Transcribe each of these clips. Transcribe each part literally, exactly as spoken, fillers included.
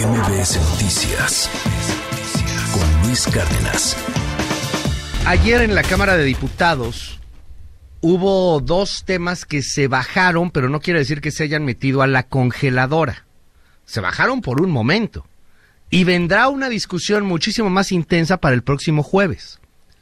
M B S Noticias con Luis Cárdenas. Ayer en la Cámara de Diputados hubo dos temas que se bajaron, pero no quiere decir que se hayan metido a la congeladora. Se bajaron por un momento. Y vendrá una discusión muchísimo más intensa para el próximo jueves.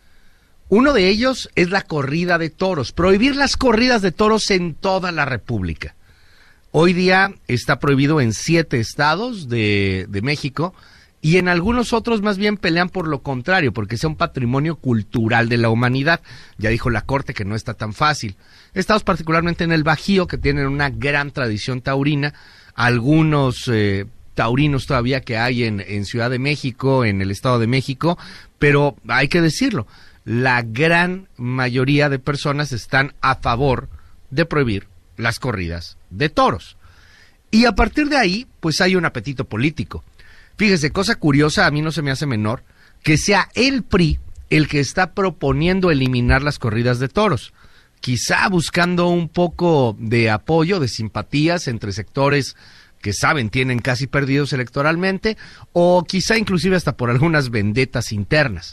Uno de ellos es la corrida de toros, prohibir las corridas de toros en toda la República. Hoy día está prohibido en siete estados de, de México y en algunos otros más bien pelean por lo contrario, porque sea un patrimonio cultural de la humanidad. Ya dijo la Corte que no está tan fácil. Estados particularmente en el Bajío, que tienen una gran tradición taurina, algunos eh, taurinos todavía que hay en, en Ciudad de México, en el Estado de México, pero hay que decirlo, la gran mayoría de personas están a favor de prohibir las corridas de toros. Y a partir de ahí, pues hay un apetito político. Fíjese, cosa curiosa, a mí no se me hace menor, que sea el P R I el que está proponiendo eliminar las corridas de toros. Quizá buscando un poco de apoyo, de simpatías entre sectores que saben tienen casi perdidos electoralmente, o quizá inclusive hasta por algunas vendetas internas.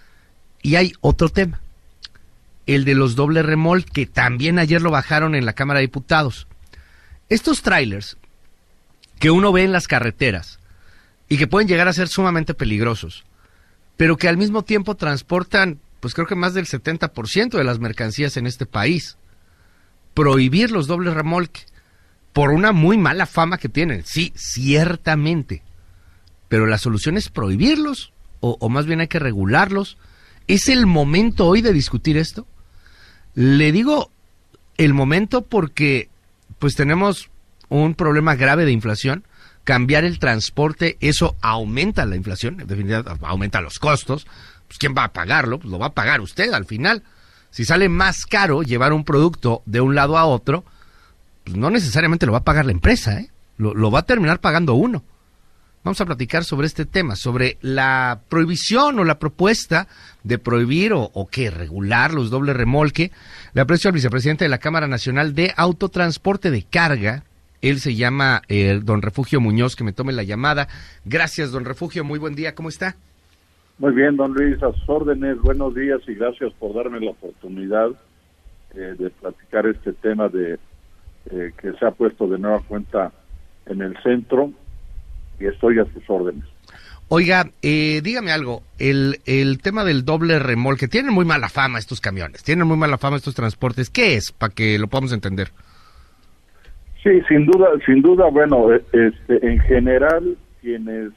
Y hay otro tema, el de los doble remolque, que también ayer lo bajaron en la Cámara de Diputados. Estos trailers que uno ve en las carreteras y que pueden llegar a ser sumamente peligrosos, pero que al mismo tiempo transportan, pues creo que más del setenta por ciento de las mercancías en este país. Prohibir los dobles remolque por una muy mala fama que tienen, sí, ciertamente, pero la solución es prohibirlos, o, o más bien hay que regularlos. ¿Es el momento hoy de discutir esto? Le digo el momento porque pues tenemos un problema grave de inflación. Cambiar el transporte, eso aumenta la inflación, en definitiva aumenta los costos. Pues ¿quién va a pagarlo? Pues lo va a pagar usted al final. Si sale más caro llevar un producto de un lado a otro, pues no necesariamente lo va a pagar la empresa, ¿eh? Lo, lo va a terminar pagando uno. Vamos a platicar sobre este tema, sobre la prohibición o la propuesta de prohibir o, o que regular los doble remolque. Le aprecio al vicepresidente de la Cámara Nacional de Autotransporte de Carga. Él se llama eh, don Refugio Muñoz, que me tome la llamada. Gracias, don Refugio, muy buen día, ¿cómo está? Muy bien, don Luis, a sus órdenes, buenos días y gracias por darme la oportunidad eh, de platicar este tema de eh, que se ha puesto de nueva cuenta en el centro. Y estoy a sus órdenes. Oiga, eh, dígame algo, el, el tema del doble remolque, tienen muy mala fama estos camiones, tienen muy mala fama estos transportes, ¿qué es? Para que lo podamos entender. Sí, sin duda, sin duda, bueno, este, en general, quienes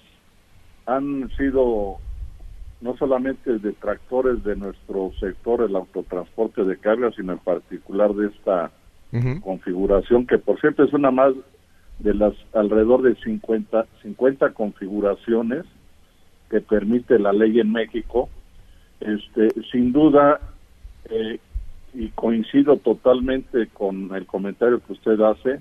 han sido no solamente detractores de nuestro sector, el autotransporte de carga, sino en particular de esta uh-huh. configuración, que por cierto es una más de las alrededor de cincuenta, cincuenta configuraciones que permite la ley en México, este, sin duda, eh, y coincido totalmente con el comentario que usted hace,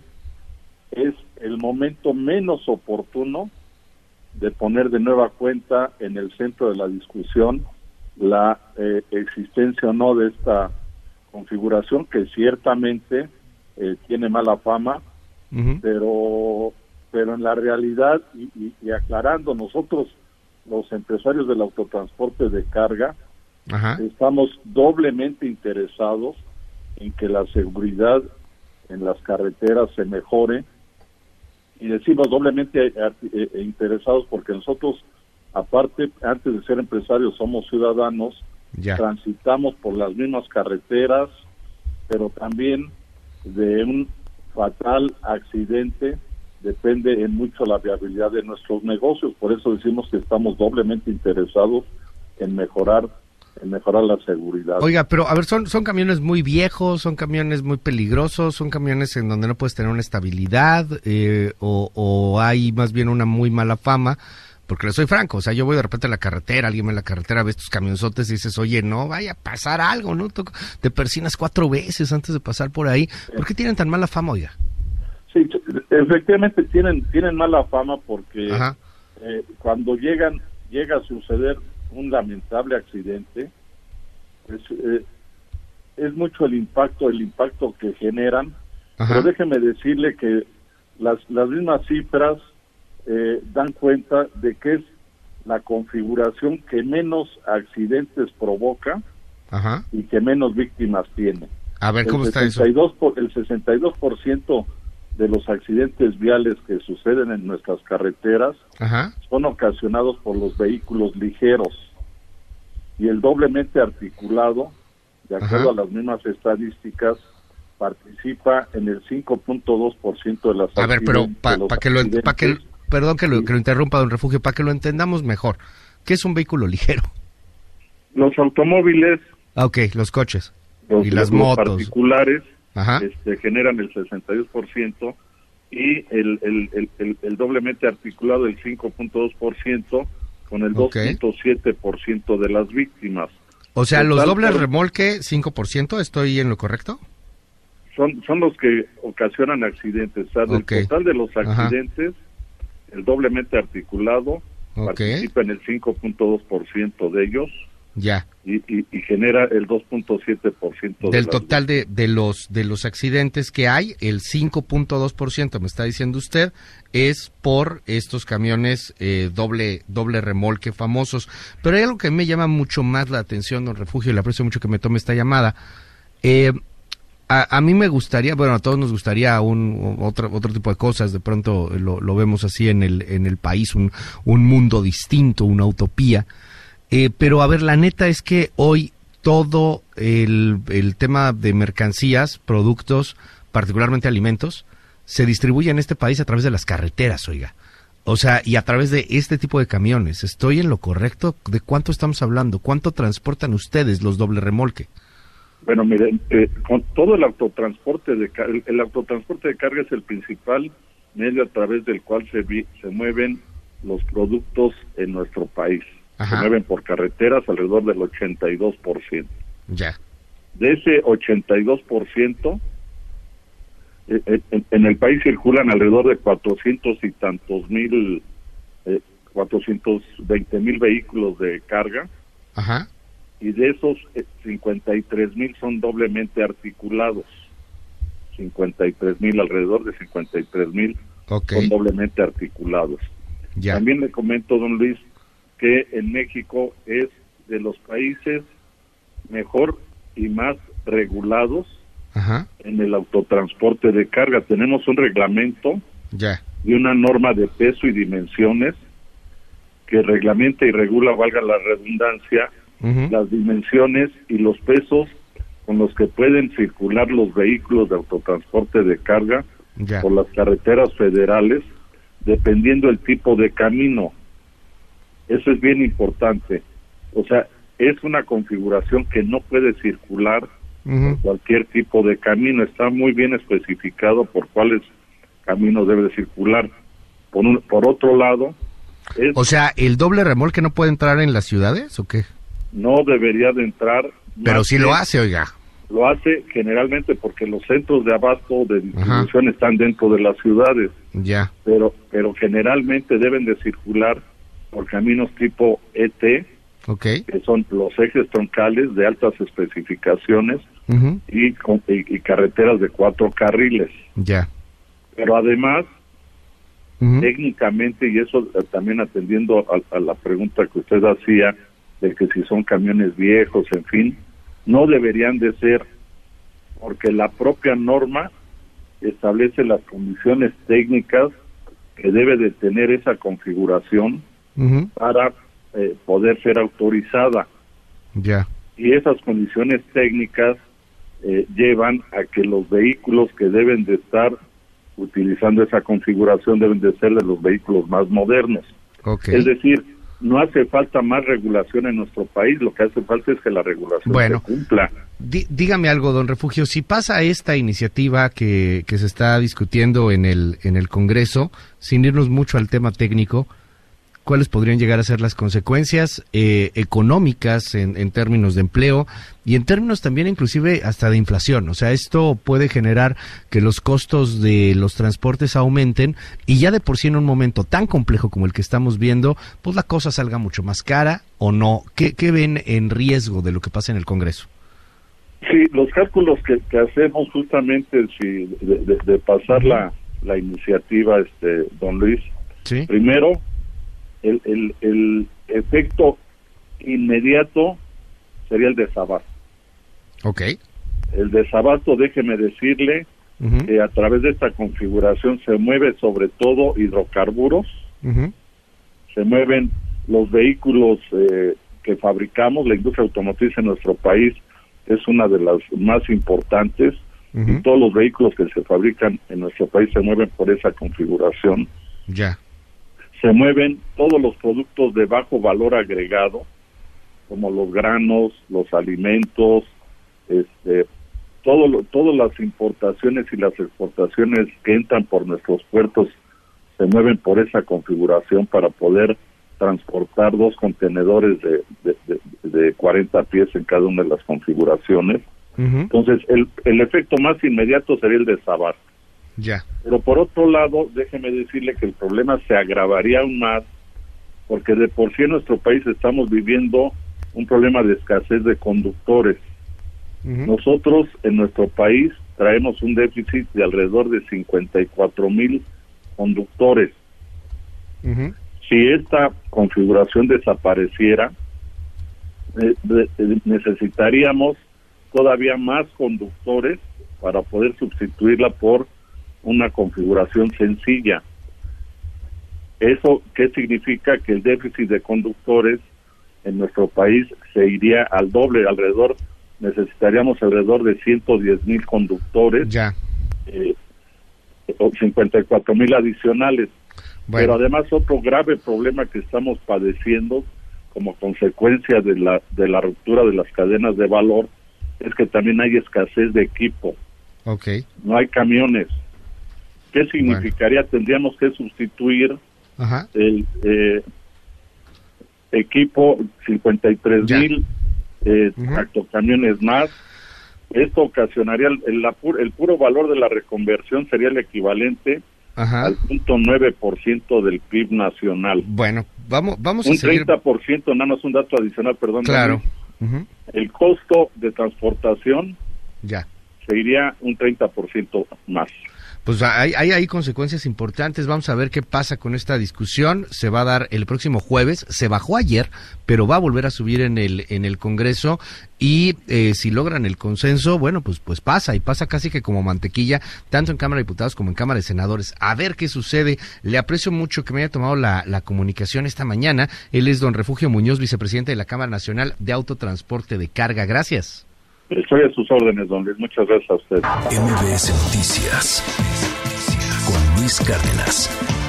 es el momento menos oportuno de poner de nueva cuenta en el centro de la discusión la eh, existencia o no de esta configuración que ciertamente eh, tiene mala fama. Uh-huh. pero pero en la realidad y, y, y aclarando, nosotros los empresarios del autotransporte de carga uh-huh. estamos doblemente interesados en que la seguridad en las carreteras se mejore, y decimos doblemente eh, eh, interesados porque nosotros, aparte, antes de ser empresarios, somos ciudadanos, yeah. transitamos por las mismas carreteras, pero también de un fatal accidente depende en mucho la viabilidad de nuestros negocios. Por eso decimos que estamos doblemente interesados en mejorar en mejorar la seguridad. Oiga, pero a ver, son son camiones muy viejos, son camiones muy peligrosos, son camiones en donde no puedes tener una estabilidad, eh, o, o hay más bien una muy mala fama. Porque le soy franco, o sea, yo voy de repente a la carretera, alguien en la carretera ve estos camionzotes y dices, oye, no vaya a pasar algo, ¿no? Te persinas cuatro veces antes de pasar por ahí. ¿Por qué tienen tan mala fama, oiga? Sí, efectivamente tienen tienen mala fama porque eh, cuando llegan llega a suceder un lamentable accidente, es, eh, es mucho el impacto, el impacto que generan. Ajá. Pero déjeme decirle que las, las mismas cifras eh, dan cuenta de que es la configuración que menos accidentes provoca Ajá. y que menos víctimas tiene. A ver, ¿cómo el está eso? Por, el sesenta y dos por ciento de los accidentes viales que suceden en nuestras carreteras Ajá. son ocasionados por los vehículos ligeros, y el doblemente articulado, de acuerdo Ajá. a las mismas estadísticas, participa en el cinco punto dos por ciento de las A ver, pero para pa, pa que lo pa que perdón que lo, sí. que lo interrumpa, don Refugio, para que lo entendamos mejor. ¿Qué es un vehículo ligero? Los automóviles, ah, ok, los coches los, y las los motos particulares, Ajá. Este, generan el sesenta y dos por ciento y el, el, el, el, el doblemente articulado el cinco punto dos por ciento con el okay. dos punto siete por ciento de las víctimas. O sea, Total, los dobles por... remolque cinco por ciento, ¿estoy en lo correcto? Son, son los que ocasionan accidentes. O sea, del okay. total de los accidentes, Ajá. el doblemente articulado okay. participa en el cinco punto dos por ciento de ellos. Ya. Y, y, y genera el dos punto siete por ciento del de total de, de los de los accidentes que hay. El cinco punto dos por ciento, me está diciendo usted, es por estos camiones eh, doble doble remolque famosos. Pero hay algo que me llama mucho más la atención, don Refugio, y le aprecio mucho que me tome esta llamada. Eh, a, a mí me gustaría, bueno, a todos nos gustaría un otro otro tipo de cosas. De pronto lo, lo vemos así en el en el país, un un mundo distinto, una utopía. Eh, pero a ver, la neta es que hoy todo el, el tema de mercancías, productos, particularmente alimentos, se distribuye en este país a través de las carreteras, oiga. O sea, y a través de este tipo de camiones. ¿Estoy en lo correcto? ¿De cuánto estamos hablando? ¿Cuánto transportan ustedes los doble remolque? Bueno, miren, eh, con todo el autotransporte de el, el autotransporte de carga es el principal medio a través del cual se, vi, se mueven los productos en nuestro país. Ajá. Se mueven por carreteras alrededor del ochenta y dos por ciento. Ya. De ese ochenta y dos por ciento, eh, en, en el país circulan alrededor de cuatrocientos y tantos mil, eh, cuatrocientos veinte mil vehículos de carga. Ajá. Y de esos, eh, cincuenta y tres mil son doblemente articulados. cincuenta y tres mil, alrededor de cincuenta y tres mil okay. son doblemente articulados. Ya. También le comento, don Luis, que en México es de los países mejor y más regulados Ajá. en el autotransporte de carga. Tenemos un reglamento ya. y una norma de peso y dimensiones que reglamenta y regula, valga la redundancia, uh-huh. las dimensiones y los pesos con los que pueden circular los vehículos de autotransporte de carga ya. por las carreteras federales, dependiendo el tipo de camino. Eso es bien importante. O sea, es una configuración que no puede circular uh-huh. por cualquier tipo de camino. Está muy bien especificado por cuáles caminos debe de circular. Por, un, por otro lado... Es, o sea, ¿el doble remolque no puede entrar en las ciudades o qué? No debería de entrar. Pero sí lo hace, oiga. Lo hace generalmente porque los centros de abasto de distribución uh-huh. están dentro de las ciudades. Ya. Pero, pero generalmente deben de circular por caminos tipo E T, okay. que son los ejes troncales de altas especificaciones uh-huh. y, y, y carreteras de cuatro carriles. Ya. Pero además, uh-huh. técnicamente, y eso también atendiendo a, a la pregunta que usted hacía, de que si son camiones viejos, en fin, no deberían de ser, porque la propia norma establece las condiciones técnicas que debe de tener esa configuración uh-huh. para eh, poder ser autorizada. Ya. Y esas condiciones técnicas eh, llevan a que los vehículos que deben de estar utilizando esa configuración deben de ser de los vehículos más modernos. Okay. Es decir, no hace falta más regulación en nuestro país, lo que hace falta es que la regulación bueno, se cumpla. Dí, dígame algo, don Refugio, si pasa esta iniciativa que, que se está discutiendo en el, en el Congreso, sin irnos mucho al tema técnico, ¿cuáles podrían llegar a ser las consecuencias eh, económicas en, en términos de empleo y en términos también inclusive hasta de inflación? O sea, esto puede generar que los costos de los transportes aumenten y ya de por sí en un momento tan complejo como el que estamos viendo, pues la cosa salga mucho más cara o no. ¿Qué, qué ven en riesgo de lo que pasa en el Congreso? Sí, los cálculos que, que hacemos justamente si de, de, de pasar la, la iniciativa, este don Luis, Sí. Primero, el, el, el efecto inmediato sería el desabasto. Ok. El desabasto, déjeme decirle, uh-huh. que a través de esta configuración se mueve sobre todo hidrocarburos, uh-huh. se mueven los vehículos eh, que fabricamos. La industria automotriz en nuestro país es una de las más importantes, uh-huh. y todos los vehículos que se fabrican en nuestro país se mueven por esa configuración. Ya. Se mueven todos los productos de bajo valor agregado, como los granos, los alimentos, este, todo lo, todas las importaciones y las exportaciones que entran por nuestros puertos se mueven por esa configuración para poder transportar dos contenedores de, de, de, de cuarenta pies en cada una de las configuraciones. Uh-huh. Entonces, el, el efecto más inmediato sería el desabasto. Ya. Pero por otro lado, déjeme decirle que el problema se agravaría aún más, porque de por sí en nuestro país estamos viviendo un problema de escasez de conductores. Uh-huh. Nosotros en nuestro país traemos un déficit de alrededor de cincuenta y cuatro mil conductores. Uh-huh. Si esta configuración desapareciera, eh, de, de, necesitaríamos todavía más conductores para poder sustituirla por una configuración sencilla. ¿Eso qué significa? Que el déficit de conductores en nuestro país se iría al doble, alrededor, necesitaríamos alrededor de ciento diez mil conductores, ya, eh, cincuenta y cuatro mil adicionales. Bueno. Pero además otro grave problema que estamos padeciendo como consecuencia de la de la ruptura de las cadenas de valor es que también hay escasez de equipo. Okay. No hay camiones. ¿Qué significaría? Bueno. Tendríamos que sustituir Ajá. el eh, equipo cincuenta y tres mil eh, uh-huh. tractocamiones más. Esto ocasionaría el, el, la pu- el puro valor de la reconversión sería el equivalente Ajá. al punto nueve por ciento del P I B nacional. Bueno, vamos, vamos un a seguir. Un treinta por ciento, nada más un dato adicional, perdón. Claro. Uh-huh. El costo de transportación ya se iría un treinta por ciento más. Pues hay, hay, hay consecuencias importantes. Vamos a ver qué pasa con esta discusión. Se va a dar el próximo jueves. Se bajó ayer, pero va a volver a subir en el en el Congreso. Y eh, si logran el consenso, bueno, pues pues pasa. Y pasa casi que como mantequilla, tanto en Cámara de Diputados como en Cámara de Senadores. A ver qué sucede. Le aprecio mucho que me haya tomado la, la comunicación esta mañana. Él es don Refugio Muñoz, vicepresidente de la Cámara Nacional de Autotransporte de Carga. Gracias. Estoy a sus órdenes, don Luis. Muchas gracias a usted. M B S Noticias con Luis Cárdenas.